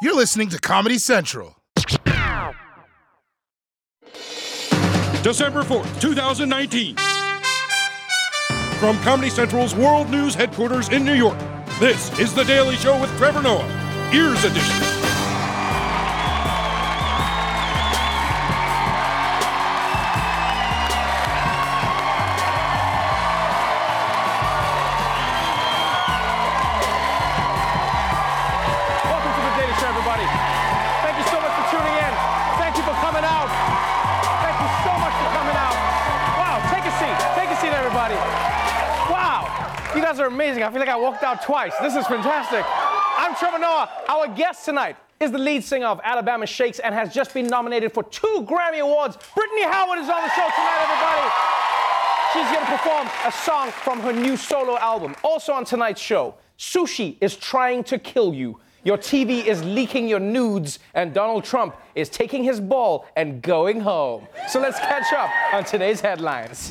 You're listening to Comedy Central. December 4th, 2019. From Comedy Central's World News headquarters in New York, this is The Daily Show with Trevor Noah, Ears Edition. You guys are amazing. I feel like I walked out twice. This is fantastic. I'm Trevor Noah. Our guest tonight is the lead singer of Alabama Shakes and has just been nominated for 2 Grammy Awards. Brittany Howard is on the show tonight, everybody. She's going to perform a song from her new solo album. Also on tonight's show, sushi is trying to kill you. Your TV is leaking your nudes, and Donald Trump is taking his ball and going home. So let's catch up on today's headlines.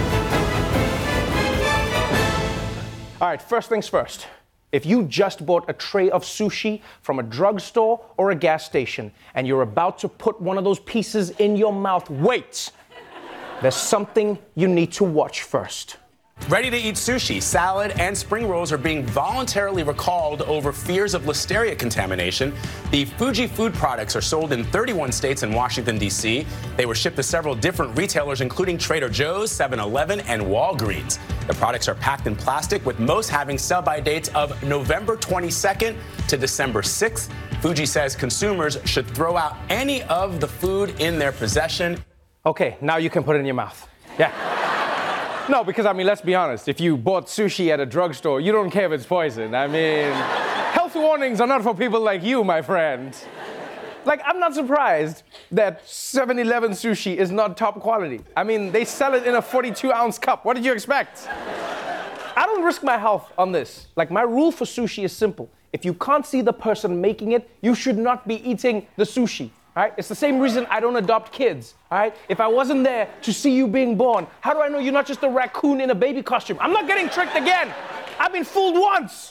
All right, first things first. If you just bought a tray of sushi from a drugstore or a gas station and you're about to put one of those pieces in your mouth, wait. There's something you need to watch first. Ready-to-eat sushi, salad, and spring rolls are being voluntarily recalled over fears of listeria contamination. The Fuji food products are sold in 31 states and Washington, D.C. They were shipped to several different retailers, including Trader Joe's, 7-Eleven, and Walgreens. The products are packed in plastic, with most having sell-by dates of November 22nd to December 6th. Fuji says consumers should throw out any of the food in their possession. Okay, now you can put it in your mouth. Yeah. No, because, I mean, let's be honest. If you bought sushi at a drugstore, you don't care if it's poison. I mean, health warnings are not for people like you, my friend. Like, I'm not surprised that 7-Eleven sushi is not top quality. I mean, they sell it in a 42-ounce cup. What did you expect? I don't risk my health on this. Like, my rule for sushi is simple. If you can't see the person making it, you should not be eating the sushi. All right? It's the same reason I don't adopt kids. All right? If I wasn't there to see you being born, how do I know you're not just a raccoon in a baby costume? I'm not getting tricked again. I've been fooled once.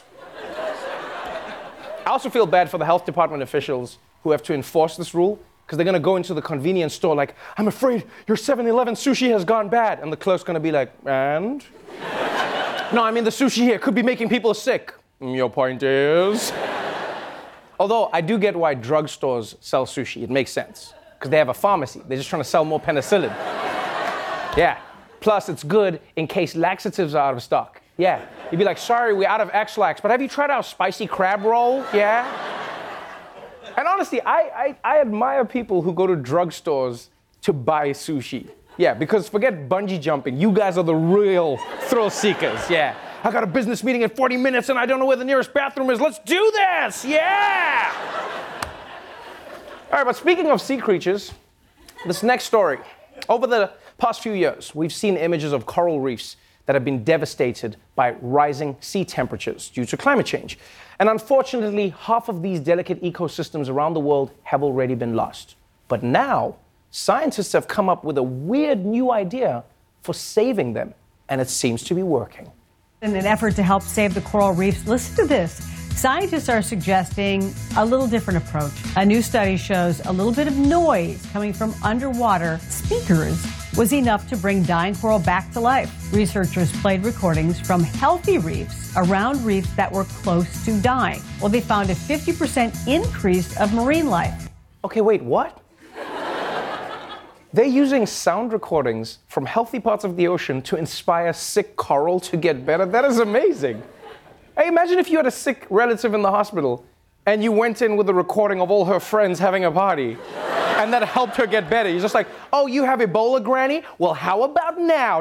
I also feel bad for the health department officials who have to enforce this rule, because they're going to go into the convenience store like, I'm afraid your 7-Eleven sushi has gone bad. And the clerk's going to be like, and? No, I mean, the sushi here could be making people sick. Your point is? Although I do get why drugstores sell sushi. It makes sense. Because they have a pharmacy. They're just trying to sell more penicillin. Yeah. Plus, it's good in case laxatives are out of stock. Yeah. You'd be like, sorry, we're out of X-Lax, but have you tried our spicy crab roll? Yeah? And honestly, I admire people who go to drugstores to buy sushi. Yeah, because forget bungee jumping. You guys are the real thrill seekers. Yeah. I got a business meeting in 40 minutes and I don't know where the nearest bathroom is. Let's do this! Yeah! All right, but speaking of sea creatures, this next story. Over the past few years, we've seen images of coral reefs that have been devastated by rising sea temperatures due to climate change. And unfortunately, half of these delicate ecosystems around the world have already been lost. But now, scientists have come up with a weird new idea for saving them, and it seems to be working. In an effort to help save the coral reefs, listen to this. Scientists are suggesting a little different approach. A new study shows a little bit of noise coming from underwater speakers was enough to bring dying coral back to life. Researchers played recordings from healthy reefs around reefs that were close to dying. Well, they found a 50% increase of marine life. Okay, wait, what? They're using sound recordings from healthy parts of the ocean to inspire sick coral to get better? That is amazing. Hey, imagine if you had a sick relative in the hospital and you went in with a recording of all her friends having a party and that helped her get better. You're just like, oh, you have Ebola, Granny? Well, how about now?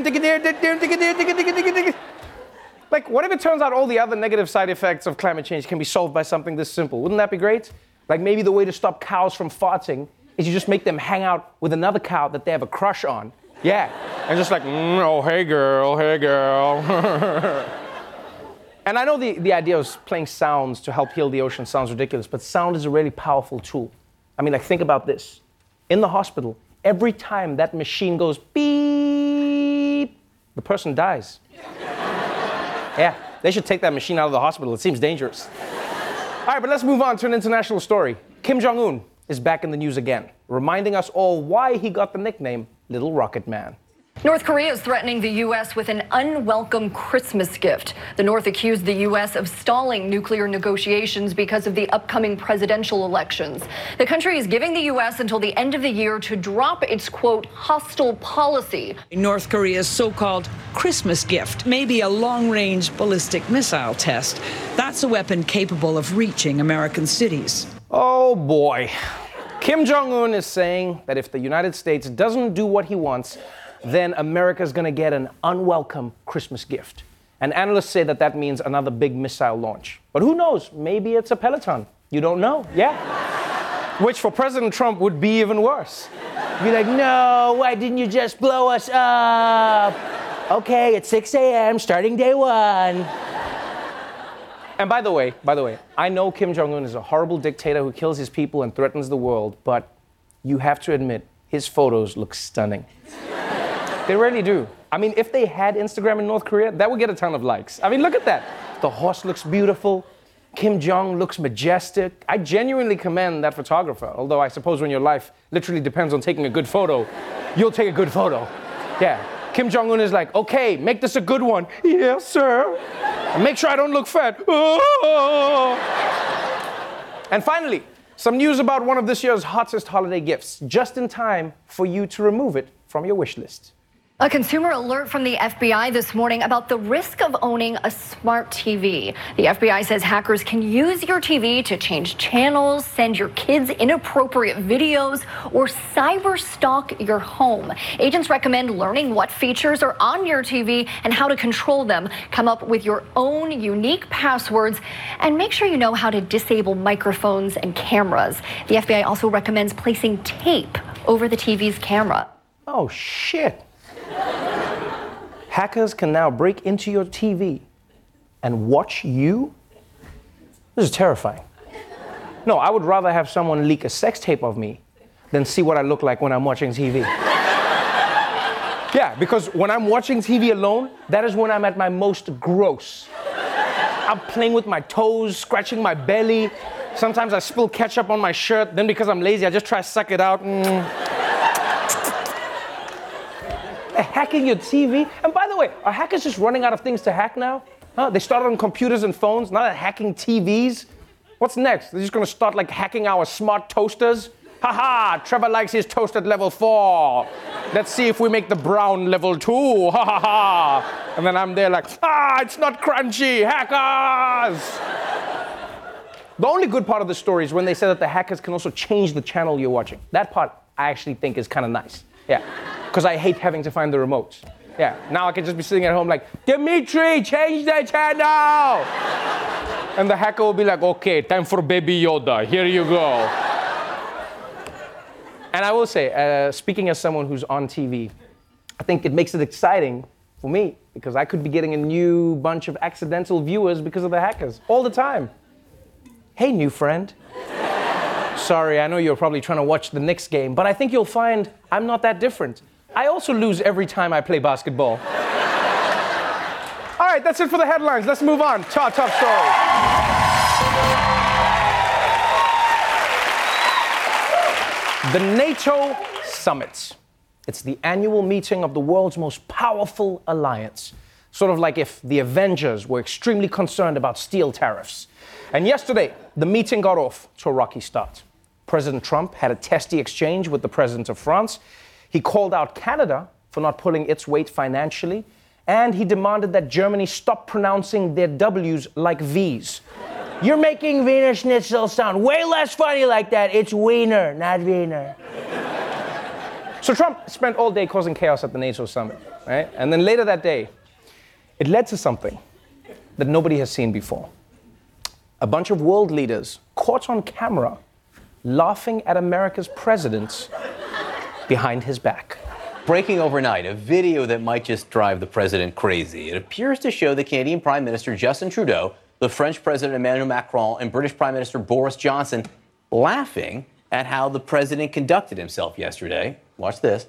Like, what if it turns out all the other negative side effects of climate change can be solved by something this simple? Wouldn't that be great? Like, maybe the way to stop cows from farting is you just make them hang out with another cow that they have a crush on. Yeah. And just like, oh, hey, girl, hey, girl. And I know the idea of playing sounds to help heal the ocean sounds ridiculous, but sound is a really powerful tool. I mean, like, think about this. In the hospital, every time that machine goes beep, the person dies. Yeah, they should take that machine out of the hospital. It seems dangerous. All right, but let's move on to an international story. Kim Jong-un is back in the news again, reminding us all why he got the nickname Little Rocket Man. North Korea is threatening the U.S. with an unwelcome Christmas gift. The North accused the U.S. of stalling nuclear negotiations because of the upcoming presidential elections. The country is giving the U.S. until the end of the year to drop its, quote, hostile policy. North Korea's so-called Christmas gift may be a long-range ballistic missile test. That's a weapon capable of reaching American cities. Oh, boy. Kim Jong-un is saying that if the United States doesn't do what he wants, then America's going to get an unwelcome Christmas gift. And analysts say that that means another big missile launch. But who knows? Maybe it's a Peloton. You don't know, yeah? Which for President Trump would be even worse. Be like, no, why didn't you just blow us up? Okay, it's 6 a.m., starting day one. And by the way, I know Kim Jong-un is a horrible dictator who kills his people and threatens the world, but you have to admit, his photos look stunning. They really do. I mean, if they had Instagram in North Korea, that would get a ton of likes. I mean, look at that. The horse looks beautiful. Kim Jong looks majestic. I genuinely commend that photographer, although I suppose when your life literally depends on taking a good photo, you'll take a good photo. Yeah. Kim Jong-un is like, okay, make this a good one. Yes, sir. And make sure I don't look fat. Oh. And finally, some news about one of this year's hottest holiday gifts, just in time for you to remove it from your wish list. A consumer alert from the FBI this morning about the risk of owning a smart TV. The FBI says hackers can use your TV to change channels, send your kids inappropriate videos, or cyber stalk your home. Agents recommend learning what features are on your TV and how to control them. Come up with your own unique passwords and make sure you know how to disable microphones and cameras. The FBI also recommends placing tape over the TV's camera. Oh, shit. Hackers can now break into your TV and watch you? This is terrifying. No, I would rather have someone leak a sex tape of me than see what I look like when I'm watching TV. Yeah, because when I'm watching TV alone, that is when I'm at my most gross. I'm playing with my toes, scratching my belly. Sometimes I spill ketchup on my shirt. Then because I'm lazy, I just try to suck it out. Hacking your TV? And by the way, are hackers just running out of things to hack now? Huh? They started on computers and phones, now they're hacking TVs. What's next? They're just gonna start like hacking our smart toasters? Haha, Trevor likes his toast at level 4. Let's see if we make the brown level 2. Ha ha ha. And then I'm there like, it's not crunchy, hackers! The only good part of the story is when they said that the hackers can also change the channel you're watching. That part I actually think is kind of nice. Yeah, because I hate having to find the remotes. Yeah, now I can just be sitting at home like, Dimitri, change the channel! And the hacker will be like, okay, time for Baby Yoda, here you go. And I will say, speaking as someone who's on TV, I think it makes it exciting for me because I could be getting a new bunch of accidental viewers because of the hackers all the time. Hey, new friend. Sorry, I know you're probably trying to watch the Knicks game, but I think you'll find I'm not that different. I also lose every time I play basketball. All right, that's it for the headlines. Let's move on to our top story. The NATO Summit. It's the annual meeting of the world's most powerful alliance. Sort of like if the Avengers were extremely concerned about steel tariffs. And yesterday, the meeting got off to a rocky start. President Trump had a testy exchange with the president of France. He called out Canada for not pulling its weight financially, and he demanded that Germany stop pronouncing their W's like V's. You're making Wiener Schnitzel sound way less funny like that. It's Wiener, not Wiener. So Trump spent all day causing chaos at the NATO summit, right? And then later that day, it led to something that nobody has seen before. A bunch of world leaders caught on camera laughing at America's president behind his back. Breaking overnight, a video that might just drive the president crazy. It appears to show the Canadian Prime Minister Justin Trudeau, the French President Emmanuel Macron, and British Prime Minister Boris Johnson laughing at how the president conducted himself yesterday. Watch this.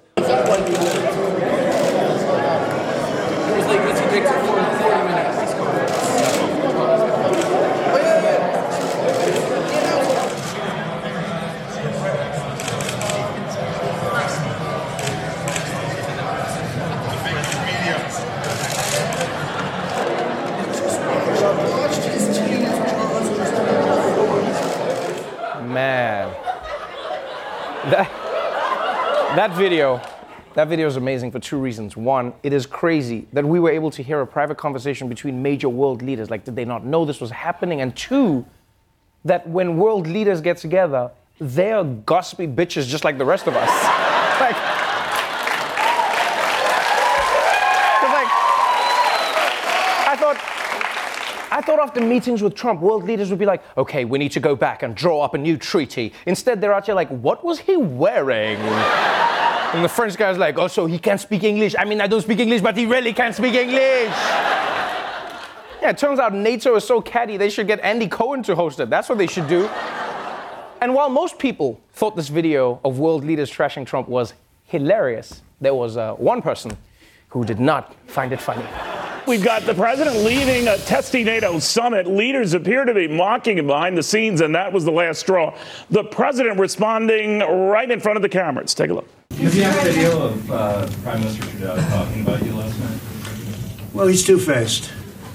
That video is amazing for two reasons. One, it is crazy that we were able to hear a private conversation between major world leaders. Like, did they not know this was happening? And two, that when world leaders get together, they're gossipy bitches just like the rest of us. I thought after meetings with Trump, world leaders would be like, okay, we need to go back and draw up a new treaty. Instead, they're out here like, what was he wearing? And the French guy's like, oh, so he can't speak English. I mean, I don't speak English, but he really can't speak English. Yeah, it turns out NATO is so catty, they should get Andy Cohen to host it. That's what they should do. And while most people thought this video of world leaders trashing Trump was hilarious, there was one person who did not find it funny. We've got the president leading a testy NATO summit. Leaders appear to be mocking him behind the scenes, and that was the last straw. The president responding right in front of the cameras. Take a look. Did you have a video of Prime Minister Trudeau talking about you last night? Well, he's two-faced.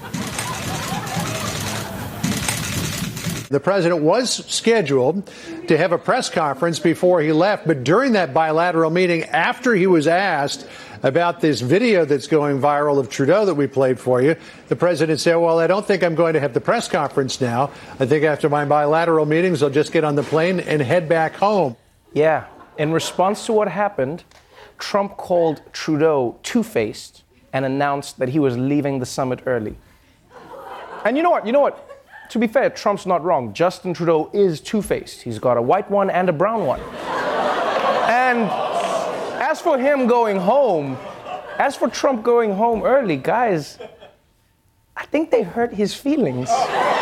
The president was scheduled to have a press conference before he left, but during that bilateral meeting, after he was asked about this video that's going viral of Trudeau that we played for you, the president said, well, I don't think I'm going to have the press conference now. I think after my bilateral meetings, I'll just get on the plane and head back home. Yeah. In response to what happened, Trump called Trudeau two-faced and announced that he was leaving the summit early. And you know what? To be fair, Trump's not wrong. Justin Trudeau is two-faced. He's got a white one and a brown one. And as for him going home, as for Trump going home early, guys, I think they hurt his feelings.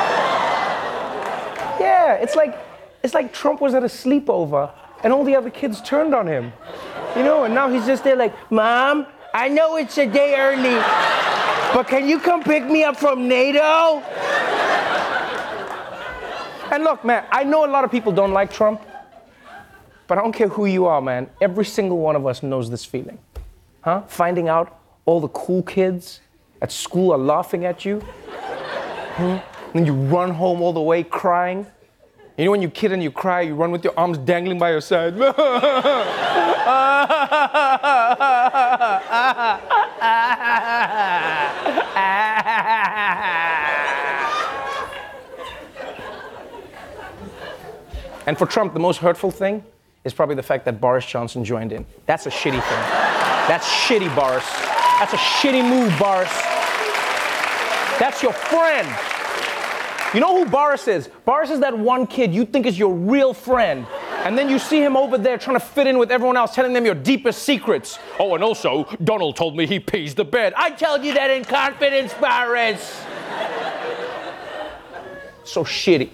Yeah, it's like Trump was at a sleepover and all the other kids turned on him. You know, and now he's just there like, Mom, I know it's a day early, but can you come pick me up from NATO? And look, man, I know a lot of people don't like Trump, but I don't care who you are, man. Every single one of us knows this feeling. Huh? Finding out all the cool kids at school are laughing at you. And then you run home all the way crying. You know when you kid and you cry, you run with your arms dangling by your side. And for Trump, the most hurtful thing is probably the fact that Boris Johnson joined in. That's a shitty thing. That's shitty, Boris. That's a shitty move, Boris. That's your friend. You know who Boris is? Boris is that one kid you think is your real friend. And then you see him over there trying to fit in with everyone else, telling them your deepest secrets. Oh, and also, Donald told me he pees the bed. I told you that in confidence, Boris. So shitty.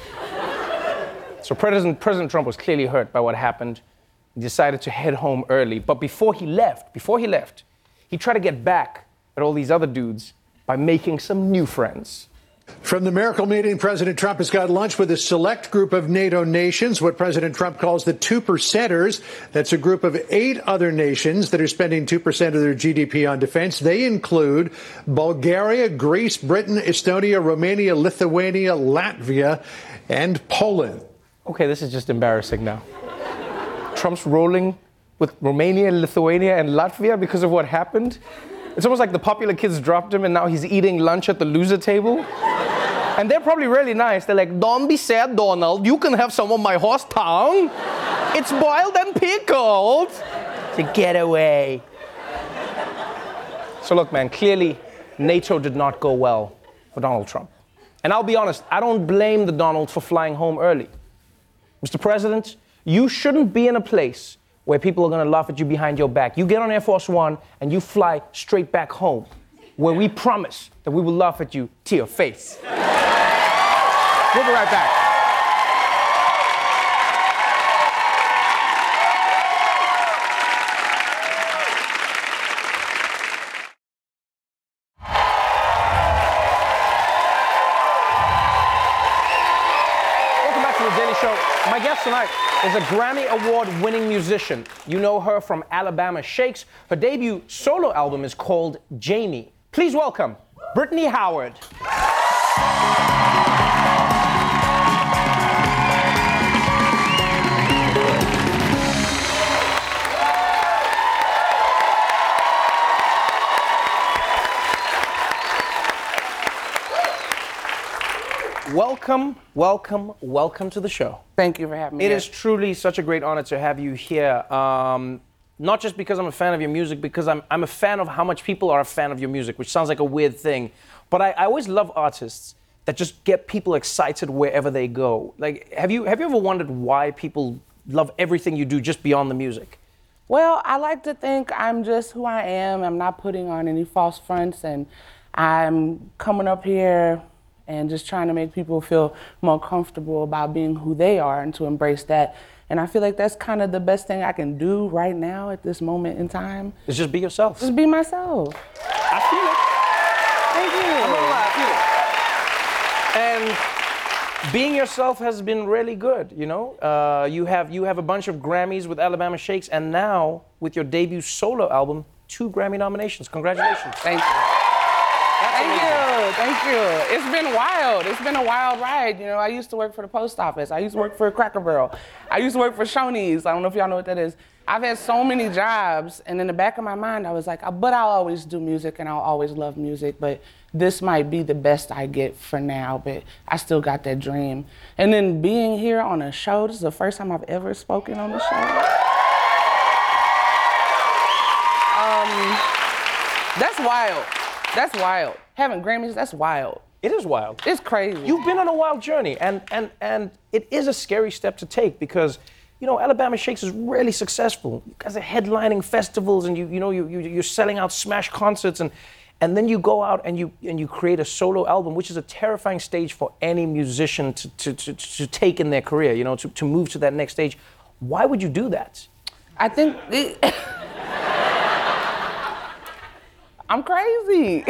So President Trump was clearly hurt by what happened. He decided to head home early. But before he left, he tried to get back at all these other dudes by making some new friends. From the miracle meeting, President Trump has got lunch with a select group of NATO nations, what President Trump calls the 2%ers. That's a group of 8 other nations that are spending 2% of their GDP on defense. They include Bulgaria, Greece, Britain, Estonia, Romania, Lithuania, Latvia, and Poland. Okay, this is just embarrassing now. Trump's rolling with Romania, Lithuania, and Latvia because of what happened. It's almost like the popular kids dropped him and now he's eating lunch at the loser table. And they're probably really nice. They're like, don't be sad, Donald. You can have some of my horse tongue. It's boiled and pickled. To get away. So look, man, clearly NATO did not go well for Donald Trump. And I'll be honest, I don't blame the Donald for flying home early. Mr. President, you shouldn't be in a place where people are going to laugh at you behind your back. You get on Air Force One and you fly straight back home, where we promise that we will laugh at you to your face. We'll be right back. Welcome back to The Daily Show. My guest tonight is a Grammy Award-winning musician. You know her from Alabama Shakes. Her debut solo album is called Jamie. Please welcome Brittany Howard. welcome to the show. Thank you for having me. It is truly such a great honor to have you here. Not just because I'm a fan of your music, because I'm a fan of how much people are a fan of your music, which sounds like a weird thing. But I always love artists that just get people excited wherever they go. Like, have you ever wondered why people love everything you do just beyond the music? Well, I like to think I'm just who I am. I'm not putting on any false fronts, and I'm coming up here and just trying to make people feel more comfortable about being who they are and to embrace that. And I feel like that's kind of the best thing I can do right now at this moment in time. Is just be yourself. Just be myself. I feel it. Thank you. I'm not gonna lie, I feel it. And being yourself has been really good, you know? You have a bunch of Grammys with Alabama Shakes, and now with your debut solo album, 2 Grammy nominations. Congratulations. Thank you. Thank you. It's been wild. It's been a wild ride. You know, I used to work for the post office. I used to work for Cracker Barrel. I used to work for Shoney's. I don't know if y'all know what that is. I've had so many jobs, and in the back of my mind, I was like, but I'll always do music, and I'll always love music, but this might be the best I get for now, but I still got that dream. And then being here on a show, this is the first time I've ever spoken on the show. That's wild. That's wild. Having Grammys, that's wild. It is wild. It's crazy. You've been on a wild journey, and it is a scary step to take because, you know, Alabama Shakes is really successful. You guys are headlining festivals, and you're selling out smash concerts, and then you go out and you create a solo album, which is a terrifying stage for any musician to take in their career. You know, to move to that next stage. Why would you do that? I think I'm crazy.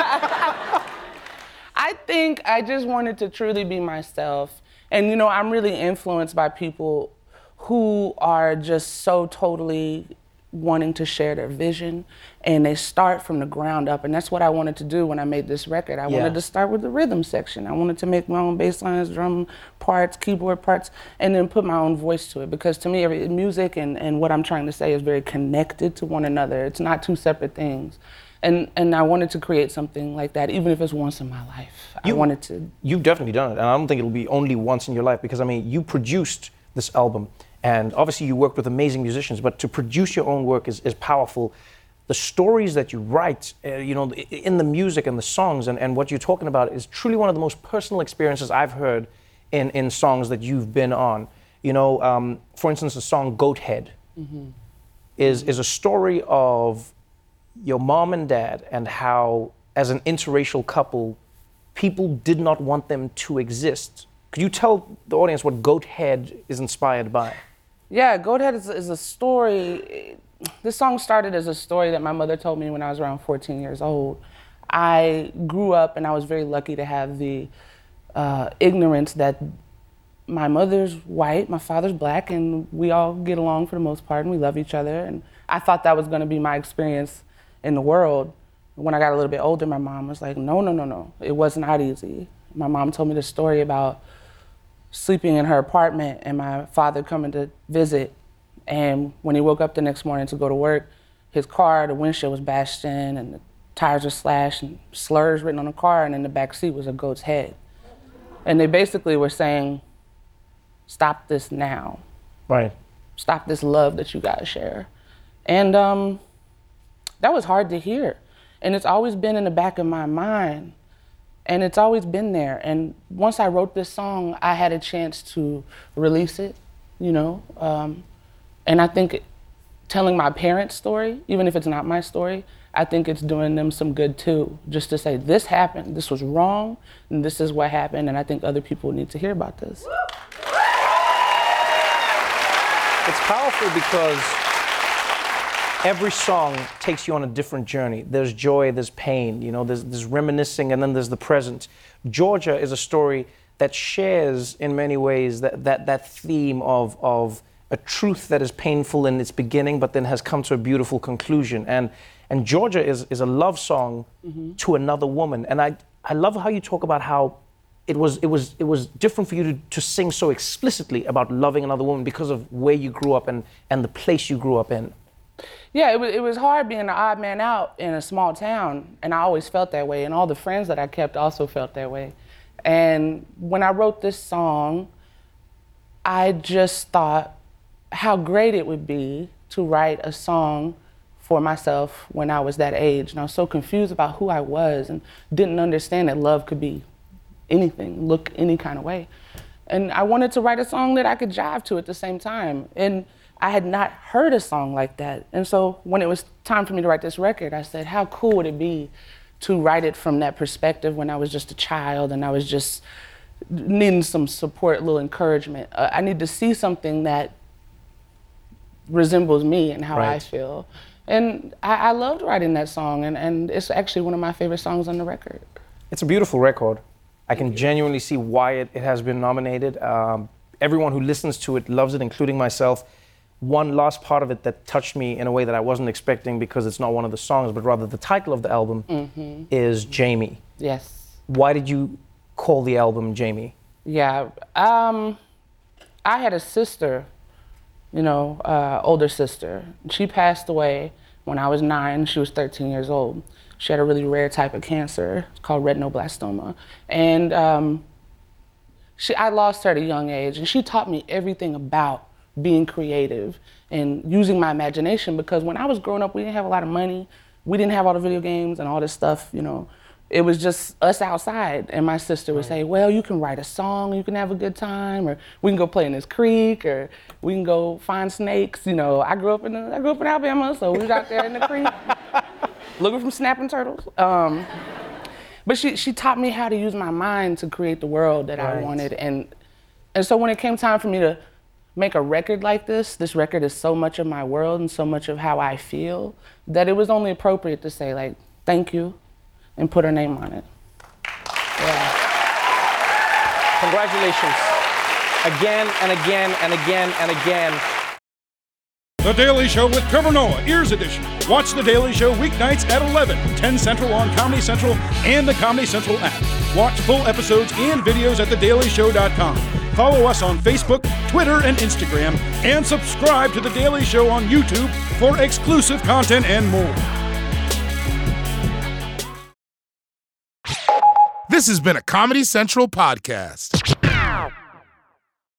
I think I just wanted to truly be myself. And, you know, I'm really influenced by people who are just so totally wanting to share their vision, and they start from the ground up. And that's what I wanted to do when I made this record. I wanted to start with the rhythm section. I wanted to make my own bass lines, drum parts, keyboard parts, and then put my own voice to it. Because to me, music and what I'm trying to say is very connected to one another. It's not two separate things. And I wanted to create something like that, even if it's once in my life. I wanted to. You've definitely done it, and I don't think it'll be only once in your life, because I mean, you produced this album, and obviously you worked with amazing musicians, but to produce your own work is powerful. The stories that you write, you know, in the music and the songs and what you're talking about is truly one of the most personal experiences I've heard in songs that you've been on. You know, for instance, the song Goat Head is a story of your mom and dad and how, as an interracial couple, people did not want them to exist. Could you tell the audience what Goat Head is inspired by? Yeah, Goat Head is a story. This song started as a story that my mother told me when I was around 14 years old. I grew up and I was very lucky to have the ignorance that my mother's white, my father's black, and we all get along for the most part and we love each other. And I thought that was gonna be my experience in the world. When I got a little bit older, my mom was like, no. It was not easy. My mom told me the story about sleeping in her apartment and my father coming to visit. And when he woke up the next morning to go to work, his car, the windshield was bashed in and the tires were slashed and slurs written on the car, and in the back seat was a goat's head. And they basically were saying, stop this now. Right. Stop this love that you guys share. And that was hard to hear. And it's always been in the back of my mind. And it's always been there. And once I wrote this song, I had a chance to release it, you know? And I think telling my parents' story, even if it's not my story, I think it's doing them some good too. Just to say, this happened, this was wrong, and this is what happened, and I think other people need to hear about this. It's powerful because every song takes you on a different journey. There's joy, there's pain, you know, there's reminiscing, and then there's the present. Georgia is a story that shares, in many ways, that theme of a truth that is painful in its beginning, but then has come to a beautiful conclusion. And Georgia is a love song to another woman. And I love how you talk about how it was different for you to sing so explicitly about loving another woman because of where you grew up and the place you grew up in. Yeah, it was hard being the odd man out in a small town, and I always felt that way, and all the friends that I kept also felt that way. And when I wrote this song, I just thought how great it would be to write a song for myself when I was that age. And I was so confused about who I was and didn't understand that love could be anything, look any kind of way. And I wanted to write a song that I could jive to at the same time. And I had not heard a song like that. And so when it was time for me to write this record, I said, how cool would it be to write it from that perspective when I was just a child and I was just needing some support, a little encouragement. I need to see something that resembles me and how I feel. And I loved writing that song, and it's actually one of my favorite songs on the record. It's a beautiful record. I can genuinely see why it has been nominated. Everyone who listens to it loves it, including myself. One last part of it that touched me in a way that I wasn't expecting, because it's not one of the songs, but rather the title of the album is Jamie. Yes. Why did you call the album Jamie? Yeah, I had a sister, older sister. She passed away when I was 9. She was 13 years old. She had a really rare type of cancer. It's called retinoblastoma. And I lost her at a young age, and she taught me everything about being creative and using my imagination, because when I was growing up, we didn't have a lot of money. We didn't have all the video games and all this stuff, It was just us outside, and my sister would say, well, you can write a song, you can have a good time, or we can go play in this creek, or we can go find snakes. I grew up in Alabama, so we was out there in the creek looking for snapping turtles. But she taught me how to use my mind to create the world that I wanted. And so when it came time for me to make a record like this record is so much of my world and so much of how I feel that it was only appropriate to say, like, thank you, and put her name on it. Yeah. Congratulations. Again and again and again and again. The Daily Show with Trevor Noah, Ears Edition. Watch The Daily Show weeknights at 11, 10 Central on Comedy Central and the Comedy Central app. Watch full episodes and videos at thedailyshow.com. Follow us on Facebook, Twitter, and Instagram, and subscribe to The Daily Show on YouTube for exclusive content and more. This has been a Comedy Central podcast.